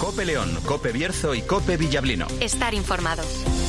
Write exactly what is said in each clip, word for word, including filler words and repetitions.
Cope León, Cope Bierzo y Cope Villablino. Estar informado.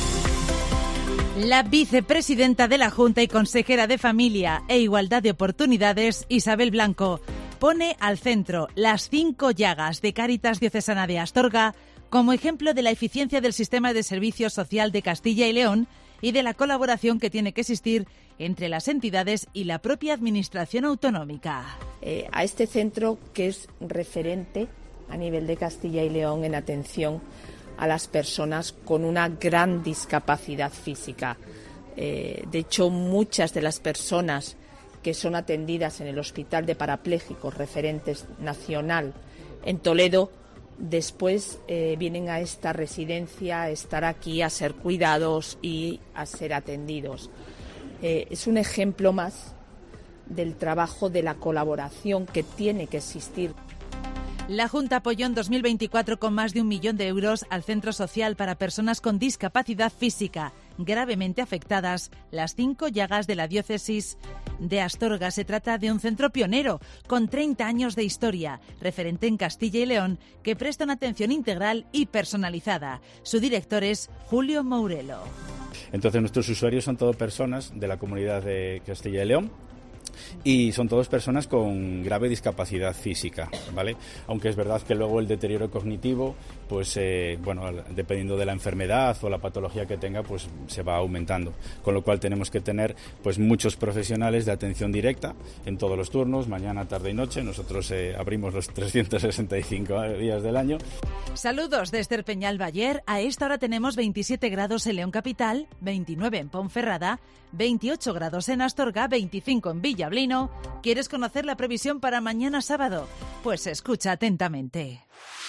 La vicepresidenta de la Junta y consejera de Familia e Igualdad de Oportunidades, Isabel Blanco, pone al centro las cinco llagas de Cáritas Diocesana de Astorga como ejemplo de la eficiencia del sistema de servicios social de Castilla y León y de la colaboración que tiene que existir entre las entidades y la propia administración autonómica. Eh, a este centro, que es referente a nivel de Castilla y León en atención a las personas con una gran discapacidad física. Eh, de hecho, muchas de las personas que son atendidas en el Hospital de Parapléjicos Referentes Nacional en Toledo, después eh, vienen a esta residencia a estar aquí, a ser cuidados y a ser atendidos. Eh, es un ejemplo más del trabajo de la colaboración que tiene que existir. La Junta apoyó en dos mil veinticuatro con más de un millón de euros al Centro Social para Personas con Discapacidad Física gravemente afectadas, las cinco llagas de la diócesis de Astorga. Se trata de un centro pionero con treinta años de historia, referente en Castilla y León, que presta una atención integral y personalizada. Su director es Julio Mourelo. Entonces nuestros usuarios son todas personas de la comunidad de Castilla y León, y son todas personas con grave discapacidad física, ¿vale? Aunque es verdad que luego el deterioro cognitivo, pues eh, bueno, dependiendo de la enfermedad o la patología que tenga, pues se va aumentando. Con lo cual tenemos que tener pues muchos profesionales de atención directa en todos los turnos, mañana, tarde y noche. Nosotros eh, abrimos los trescientos sesenta y cinco días del año. Saludos desde el Peñalbayer. A esta hora tenemos veintisiete grados en León Capital, veintinueve en Ponferrada, veintiocho grados en Astorga, veinticinco en Villablino. ¿Quieres conocer la previsión para mañana sábado? Pues escucha atentamente.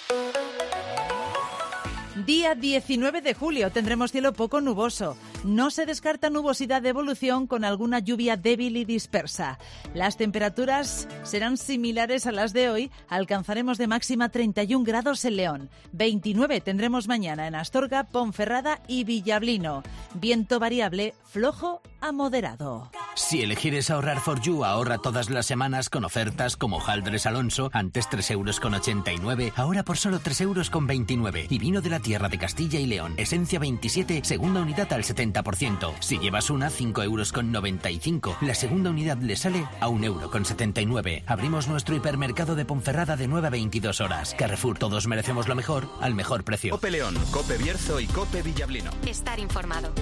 Día diecinueve de julio tendremos cielo poco nuboso. No se descarta nubosidad de evolución con alguna lluvia débil y dispersa. Las temperaturas serán similares a las de hoy. Alcanzaremos de máxima treinta y un grados en León. veintinueve tendremos mañana en Astorga, Ponferrada y Villablino. Viento variable, flojo a moderado. Si elegir es ahorrar for you, ahorra todas las semanas con ofertas como Haldres Alonso, antes tres euros con ochenta y nueve, ahora por solo tres euros con veintinueve. Y vino de la tierra de Castilla y León, Esencia veintisiete, segunda unidad al setenta por ciento. Si llevas una, cinco euros con noventa y cinco. La segunda unidad le sale a un euro con setenta y nueve. Abrimos nuestro hipermercado de Ponferrada de nueve a veintidós horas. Carrefour, todos merecemos lo mejor al mejor precio. Cope León, Cope Bierzo y Cope Villablino. Estar informado.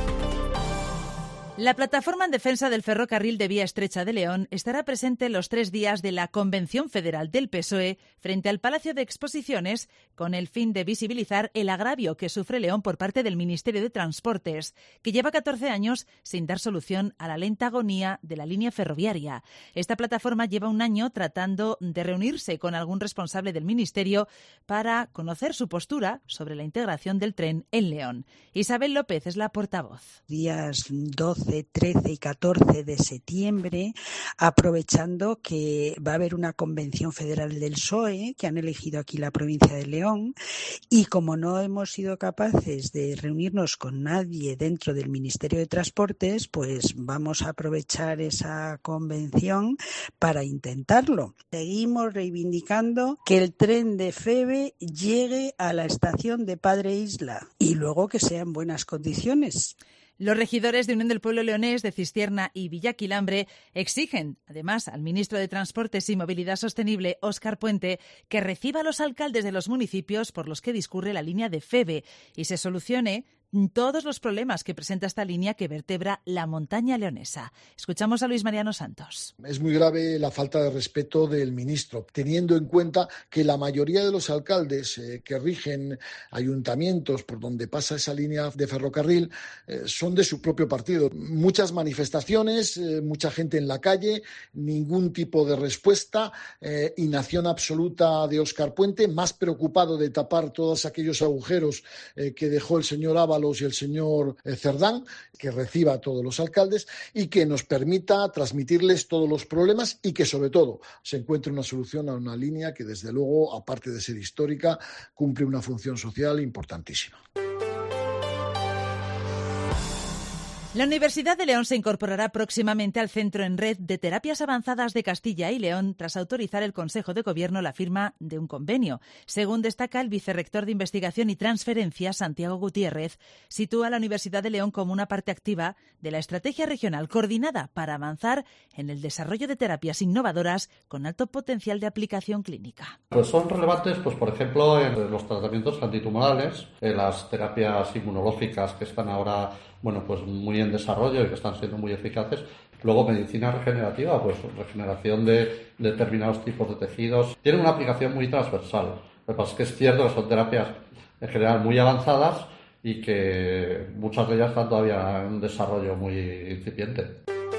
La plataforma en defensa del ferrocarril de vía estrecha de León estará presente los tres días de la Convención Federal del P S O E frente al Palacio de Exposiciones con el fin de visibilizar el agravio que sufre León por parte del Ministerio de Transportes, que lleva catorce años sin dar solución a la lenta agonía de la línea ferroviaria. Esta plataforma lleva un año tratando de reunirse con algún responsable del Ministerio para conocer su postura sobre la integración del tren en León. Isabel López es la portavoz. Días doce, trece y catorce de septiembre, aprovechando que va a haber una convención federal del P S O E, que han elegido aquí la provincia de León, y como no hemos sido capaces de reunirnos con nadie dentro del Ministerio de Transportes, pues vamos a aprovechar esa convención para intentarlo. Seguimos reivindicando que el tren de Feve llegue a la estación de Padre Isla y luego que sea en buenas condiciones. Los regidores de Unión del Pueblo Leonés de Cistierna y Villaquilambre exigen, además, al ministro de Transportes y Movilidad Sostenible, Óscar Puente, que reciba a los alcaldes de los municipios por los que discurre la línea de Feve y se solucione todos los problemas que presenta esta línea que vertebra la montaña leonesa. Escuchamos a Luis Mariano Santos. Es muy grave la falta de respeto del ministro, teniendo en cuenta que la mayoría de los alcaldes eh, que rigen ayuntamientos por donde pasa esa línea de ferrocarril eh, son de su propio partido. Muchas manifestaciones, eh, mucha gente en la calle, ningún tipo de respuesta, eh, inacción absoluta de Óscar Puente, más preocupado de tapar todos aquellos agujeros eh, que dejó el señor Ábalos y el señor Cerdán, que reciba a todos los alcaldes y que nos permita transmitirles todos los problemas y que, sobre todo, se encuentre una solución a una línea que, desde luego, aparte de ser histórica, cumple una función social importantísima. La Universidad de León se incorporará próximamente al Centro en Red de Terapias Avanzadas de Castilla y León tras autorizar el Consejo de Gobierno la firma de un convenio. Según destaca el vicerrector de Investigación y Transferencia, Santiago Gutiérrez, sitúa a la Universidad de León como una parte activa de la estrategia regional coordinada para avanzar en el desarrollo de terapias innovadoras con alto potencial de aplicación clínica. Pues son relevantes, pues por ejemplo, en los tratamientos antitumorales, en las terapias inmunológicas que están ahora, bueno, pues muy en desarrollo y que están siendo muy eficaces. Luego, medicina regenerativa, pues regeneración de determinados tipos de tejidos. Tiene una aplicación muy transversal. Lo que pasa es que es cierto que son terapias en general muy avanzadas y que muchas de ellas están todavía en un desarrollo muy incipiente.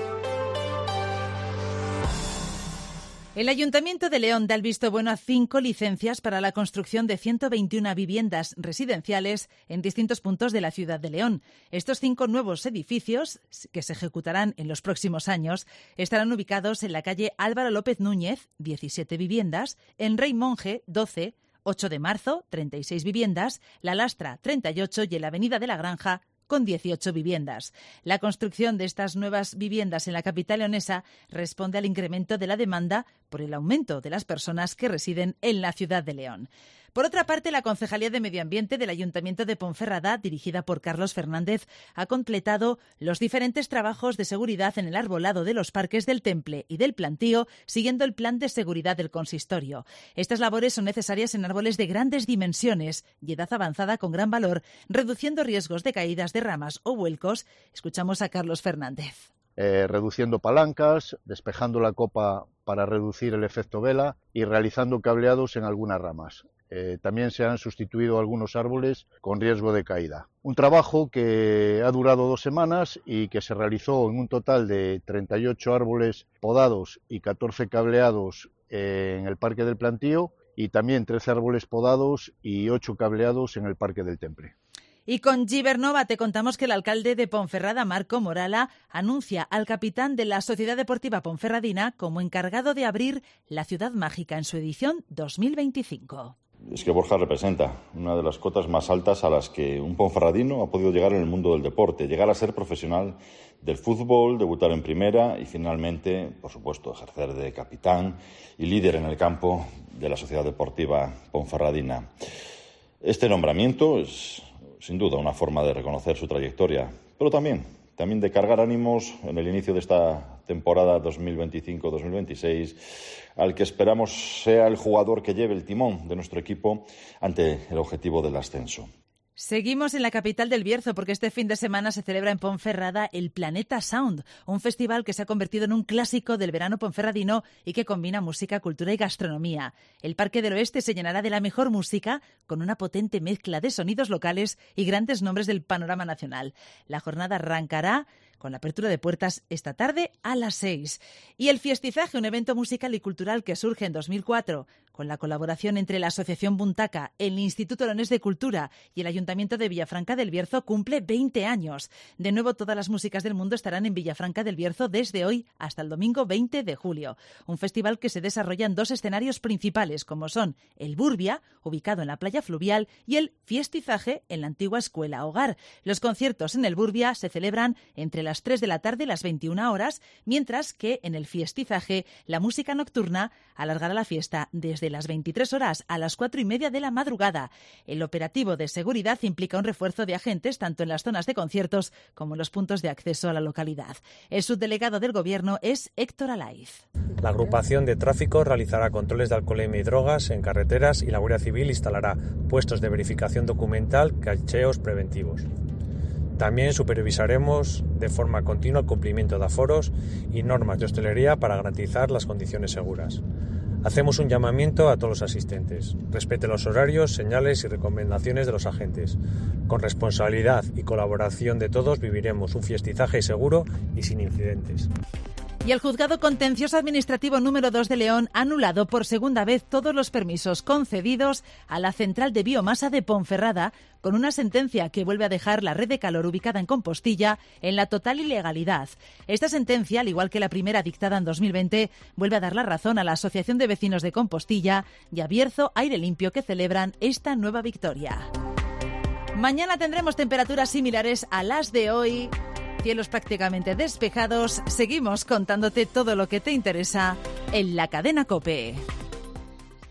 El Ayuntamiento de León da el visto bueno a cinco licencias para la construcción de ciento veintiuna viviendas residenciales en distintos puntos de la ciudad de León. Estos cinco nuevos edificios, que se ejecutarán en los próximos años, estarán ubicados en la calle Álvaro López Núñez, diecisiete viviendas, en Rey Monje, doce, ocho de marzo, treinta y seis viviendas, La Lastra, treinta y ocho y en la Avenida de la Granja, con dieciocho viviendas. La construcción de estas nuevas viviendas en la capital leonesa responde al incremento de la demanda por el aumento de las personas que residen en la ciudad de León. Por otra parte, la Concejalía de Medio Ambiente del Ayuntamiento de Ponferrada, dirigida por Carlos Fernández, ha completado los diferentes trabajos de seguridad en el arbolado de los parques del Temple y del Plantío, siguiendo el plan de seguridad del consistorio. Estas labores son necesarias en árboles de grandes dimensiones y edad avanzada con gran valor, reduciendo riesgos de caídas de ramas o vuelcos. Escuchamos a Carlos Fernández. Eh, reduciendo palancas, despejando la copa para reducir el efecto vela y realizando cableados en algunas ramas. Eh, también se han sustituido algunos árboles con riesgo de caída. Un trabajo que ha durado dos semanas y que se realizó en un total de treinta y ocho árboles podados y catorce cableados eh, en el Parque del Plantío y también trece árboles podados y ocho cableados en el Parque del Temple. Y con Gibernova te contamos que el alcalde de Ponferrada, Marco Morala, anuncia al capitán de la Sociedad Deportiva Ponferradina como encargado de abrir la Ciudad Mágica en su edición dos mil veinticinco. Es que Borja representa una de las cotas más altas a las que un ponferradino ha podido llegar en el mundo del deporte, llegar a ser profesional del fútbol, debutar en primera y finalmente, por supuesto, ejercer de capitán y líder en el campo de la Sociedad Deportiva Ponferradina. Este nombramiento es sin duda una forma de reconocer su trayectoria, pero también, también de cargar ánimos en el inicio de esta temporada dos mil veinticinco dos mil veintiséis, al que esperamos sea el jugador que lleve el timón de nuestro equipo ante el objetivo del ascenso. Seguimos en la capital del Bierzo porque este fin de semana se celebra en Ponferrada el Planeta Sound, un festival que se ha convertido en un clásico del verano ponferradino y que combina música, cultura y gastronomía. El Parque del Oeste se llenará de la mejor música con una potente mezcla de sonidos locales y grandes nombres del panorama nacional. La jornada arrancará con la apertura de puertas esta tarde a las seis. Y el Fiestizaje, un evento musical y cultural que surge en dos mil cuatro, con la colaboración entre la Asociación Buntaca, el Instituto Leonés de Cultura y el Ayuntamiento de Villafranca del Bierzo, cumple veinte años. De nuevo, todas las músicas del mundo estarán en Villafranca del Bierzo desde hoy hasta el domingo veinte de julio. Un festival que se desarrolla en dos escenarios principales, como son el Burbia, ubicado en la playa fluvial, y el Fiestizaje, en la antigua escuela hogar. Los conciertos en el Burbia se celebran entre las tres de la tarde y las veintiuna horas, mientras que en el Fiestizaje la música nocturna alargará la fiesta desde las veintitrés horas a las cuatro y media de la madrugada. El operativo de seguridad implica un refuerzo de agentes tanto en las zonas de conciertos como en los puntos de acceso a la localidad. El subdelegado del Gobierno es Héctor Alaiz. La agrupación de tráfico realizará controles de alcoholemia y drogas en carreteras y la Guardia Civil instalará puestos de verificación documental, cacheos preventivos. También supervisaremos de forma continua el cumplimiento de aforos y normas de hostelería para garantizar las condiciones seguras. Hacemos un llamamiento a todos los asistentes. Respete los horarios, señales y recomendaciones de los agentes. Con responsabilidad y colaboración de todos viviremos un fiestizaje seguro y sin incidentes. Y el Juzgado Contencioso Administrativo número dos de León ha anulado por segunda vez todos los permisos concedidos a la central de biomasa de Ponferrada, con una sentencia que vuelve a dejar la red de calor ubicada en Compostilla en la total ilegalidad. Esta sentencia, al igual que la primera dictada en dos mil veinte, vuelve a dar la razón a la Asociación de Vecinos de Compostilla y a Bierzo Aire Limpio, que celebran esta nueva victoria. Mañana tendremos temperaturas similares a las de hoy. cielos prácticamente despejados. Seguimos contándote todo lo que te interesa en la cadena COPE.